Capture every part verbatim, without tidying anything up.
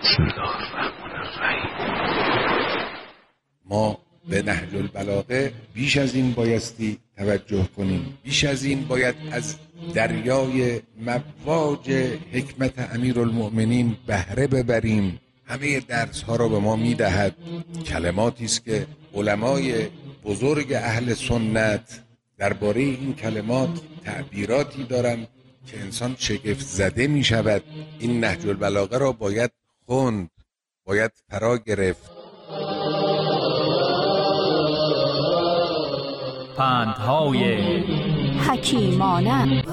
بسم الله الرحمن الرحیم. ما به نهج البلاغه بیش از این بایستی توجه کنیم. بیش از این باید از دریای مواج حکمت امیرالمؤمنین بهره ببریم. همه درس ها را به ما میدهد. کلماتی است که علمای بزرگ اهل سنت درباره این کلمات تعبیراتی دارند که انسان شگفت زده می شود. این نهج البلاغه را باید خوند، باید فرا گرفت. پندهای حکیمانه.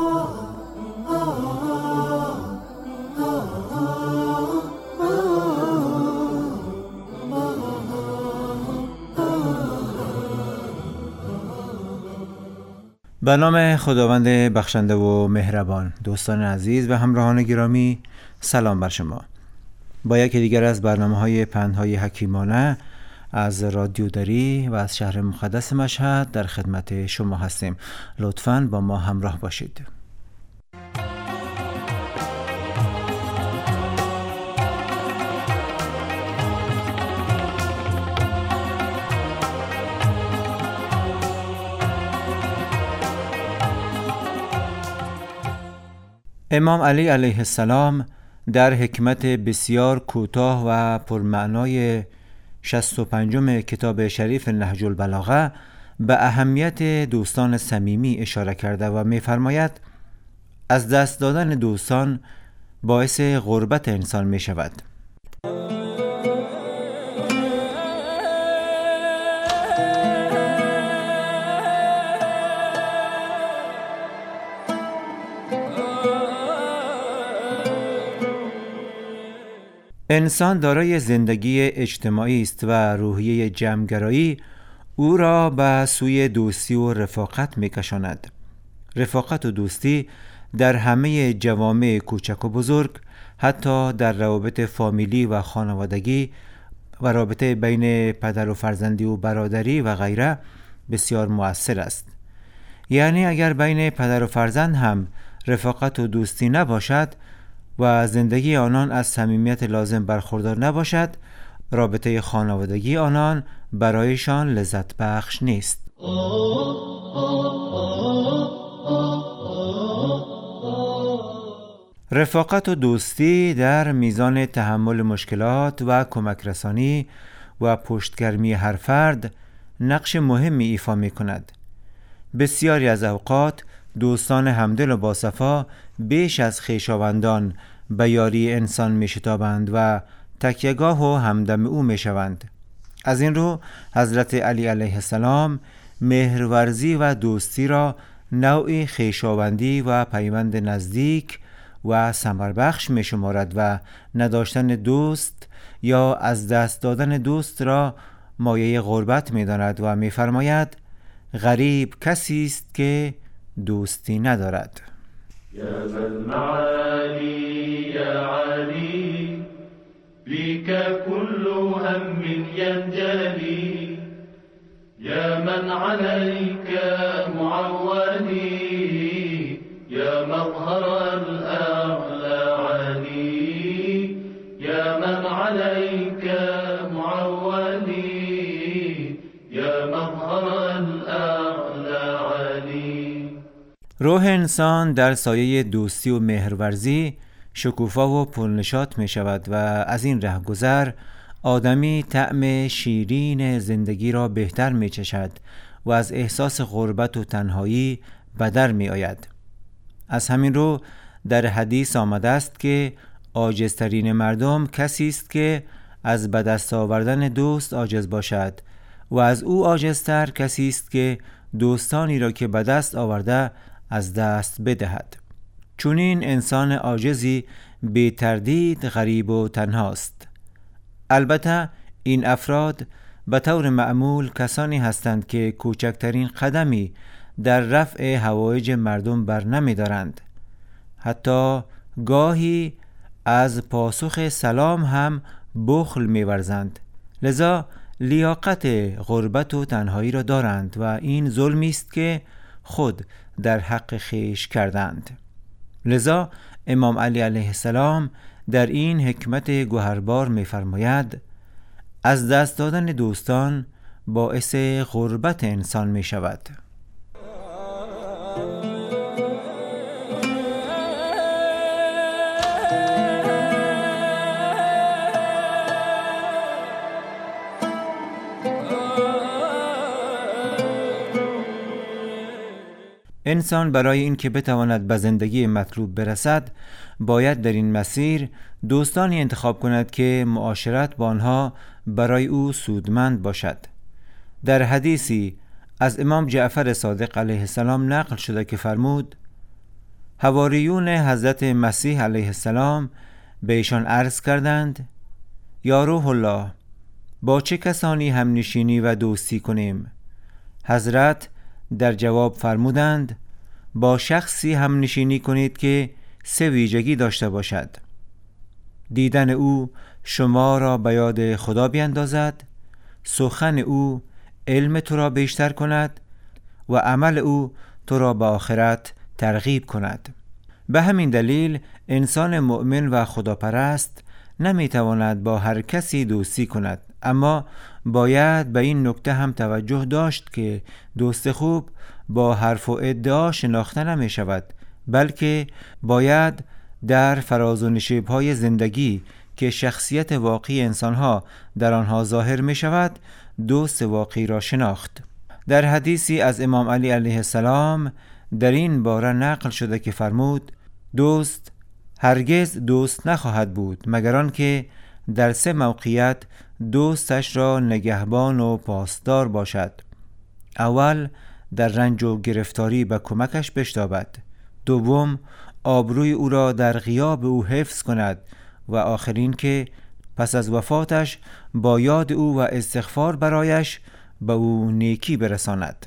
به نام خداوند بخشنده و مهربان. دوستان عزیز و همراهان گرامی، سلام بر شما. با یکی دیگر از برنامه‌های پندهای حکیمانه از رادیو دری و از شهر مقدس مشهد در خدمت شما هستیم. لطفاً با ما همراه باشید. امام علی علیه السلام در حکمت بسیار کوتاه و پرمعنای شصت و پنجم کتاب شریف نهج البلاغه به اهمیت دوستان صمیمی اشاره کرده و می‌فرماید از دست دادن دوستان باعث غربت انسان می شود. انسان دارای زندگی اجتماعی است و روحیه جمع‌گرایی او را به سوی دوستی و رفاقت می‌کشاند. رفاقت و دوستی در همه جوامع کوچک و بزرگ، حتی در روابط فامیلی و خانوادگی و رابطه بین پدر و فرزندی و برادری و غیره بسیار مؤثر است. یعنی اگر بین پدر و فرزند هم رفاقت و دوستی نباشد و زندگی آنان از صمیمیت لازم برخوردار نباشد، رابطه خانوادگی آنان برایشان لذت بخش نیست. رفاقت و دوستی در میزان تحمل مشکلات و کمک رسانی و پشتگرمی هر فرد نقش مهمی ایفا می کند. بسیاری از اوقات دوستان همدل و باصفا بیش از خویشاوندان به یاری انسان می شتابند و تکیه‌گاه و همدم او می شوند. از این رو حضرت علی علیه السلام مهرورزی و دوستی را نوعی خویشاوندی و پیوند نزدیک و ثمربخش می شمارد و نداشتن دوست یا از دست دادن دوست را مایه غربت می داند و می فرماید غریب کسی است که دوستی ندارد. یا من معالی یا علی بیک کل هم ینجلی یا من علیک معولی یا مظهر الاعلا علی یا من علیک معولی یا مظهر الاعلا علی. روح انسان در سایه دوستی و مهرورزی شکوفا و پرنشاط می شود و از این رهگذر آدمی طعم شیرین زندگی را بهتر می چشد و از احساس غربت و تنهایی بدر می آید. از همین رو در حدیث آمده است که عاجزترین مردم کسی است که از به دست آوردن دوست عاجز باشد و از او عاجزتر کسی است که دوستانی را که به دست آورده از دست بدهد. چون این انسان عاجزی بی تردید غریب و تنهاست. البته این افراد به طور معمول کسانی هستند که کوچکترین قدمی در رفع حوایج مردم بر نمی دارند. حتی گاهی از پاسخ سلام هم بخل می ورزند. لذا لیاقت غربت و تنهایی را دارند و این ظلمی است که خود در حق خویش کردند. لذا امام علی علیه السلام در این حکمت گوهربار می‌فرماید از دست دادن دوستان باعث غربت انسان می‌شود. انسان برای اینکه بتواند به زندگی مطلوب برسد باید در این مسیر دوستانی انتخاب کند که معاشرت با آنها برای او سودمند باشد. در حدیثی از امام جعفر صادق علیه السلام نقل شده که فرمود حواریون حضرت مسیح علیه السلام به ایشان عرض کردند یا روح الله با چه کسانی هم نشینی و دوستی کنیم؟ حضرت در جواب فرمودند با شخصی هم نشینی کنید که سه ویژگی داشته باشد: دیدن او شما را به یاد خدا بیندازد، سخن او علم تو را بیشتر کند و عمل او تو را به آخرت ترغیب کند. به همین دلیل انسان مؤمن و خداپرست نمیتواند با هر کسی دوستی کند، اما باید به این نکته هم توجه داشت که دوست خوب با حرف و ادعا شناخته نمی شود، بلکه باید در فراز و نشیب‌های زندگی که شخصیت واقعی انسان‌ها در آنها ظاهر می شود دوست واقعی را شناخت. در حدیثی از امام علی علیه السلام در این باره نقل شده که فرمود دوست هرگز دوست نخواهد بود مگر آنکه در سه موقعیت دوستش را نگهبان و پاسدار باشد: اول در رنج و گرفتاری به کمکش بشتابد، دوم آبروی او را در غیاب او حفظ کند و آخرین که پس از وفاتش با یاد او و استغفار برایش به او نیکی برساند.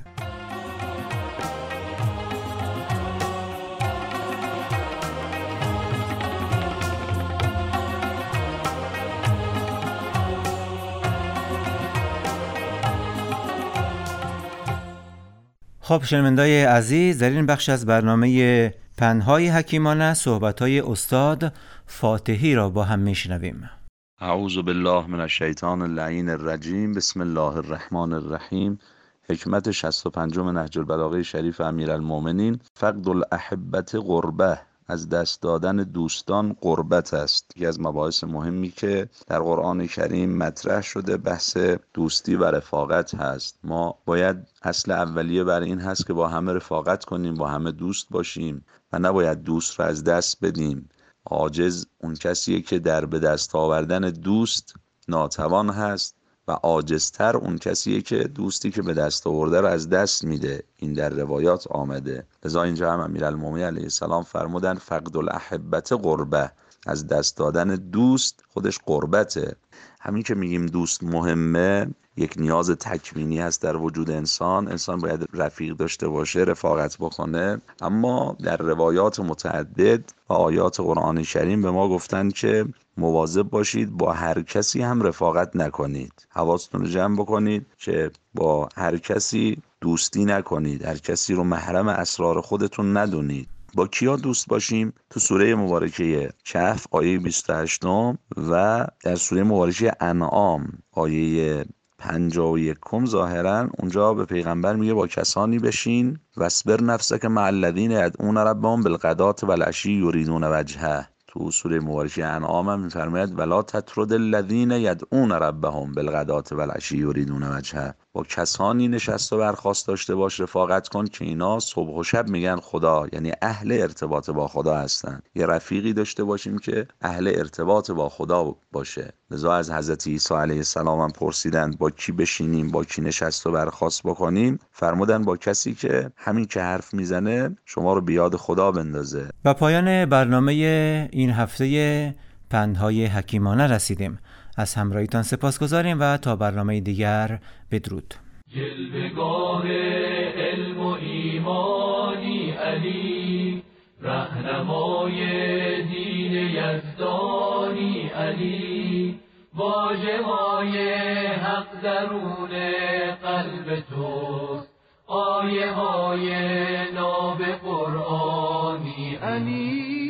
خب شنوندای عزیز، در این بخش از برنامه پندهای حکیمانه صحبت‌های استاد فاتحی را با هم میشنویم. اعوذ بالله من الشیطان اللعین الرجیم. بسم الله الرحمن الرحیم. حکمت شصت و پنجم نهج البلاغه شریف امیرالمومنین: فقد الاحبة غربه، از دست دادن دوستان غربت است. یکی از مباحث مهمی که در قرآن کریم مطرح شده بحث دوستی و رفاقت هست. ما باید اصل اولیه بر این هست که با همه رفاقت کنیم، با همه دوست باشیم و نباید دوست را از دست بدیم. عاجز اون کسیه که در به دست آوردن دوست ناتوان هست و عاجزتر اون کسیه که دوستی که به دست آورده رو از دست میده. این در روایات آمده. لذا اینجا هم امیرالمومنین علیه السلام فرمودن فقد الاحبة غربه، از دست دادن دوست خودش غربته. همین که میگیم دوست مهمه، یک نیاز تکوینی هست در وجود انسان. انسان باید رفیق داشته باشه، رفاقت بکنه، اما در روایات متعدد و آیات قرآن کریم به ما گفتن که مواظب باشید با هر کسی هم رفاقت نکنید. حواستون رو جمع بکنید که با هر کسی دوستی نکنید، هر کسی رو محرم اسرار خودتون ندونید. با کیا دوست باشیم؟ تو سوره مبارکه کهف آیه بیست و هشت و در سوره مبارکه انعام آیه پنجاه و یک ظاهرا اونجا به پیغمبر میگه با کسانی بشین واصبر نفسک مع الذین یدعون ربهم بالغداة والعشی یریدون وجهه. تو سوره مبارکه انعام هم میفرماید ولا تطرد الذین یدعون ربهم بالغداة والعشی یریدون وجهه. با کسانی نشست و برخاست داشته باش، رفاقت کن که اینا صبح و شب میگن خدا، یعنی اهل ارتباط با خدا هستن. یه رفیقی داشته باشیم که اهل ارتباط با خدا باشه. لذا از حضرت عیسی علیه السلام هم پرسیدند با کی بشینیم، با کی نشست و برخاست بکنیم؟ فرمودن با کسی که همین که حرف میزنه شما رو به یاد خدا بندازه. به پایان برنامه این هفته پندهای حکیمانه رسیدیم. از همراهیتان سپاسگزاریم و تا برنامه دیگر بدرود. جلوه‌گاه علم و ایمانی علی، رهنمای دین یزدانی علی، واژه‌های حق درون قلب توست، آیه های ناب قرآنی علی.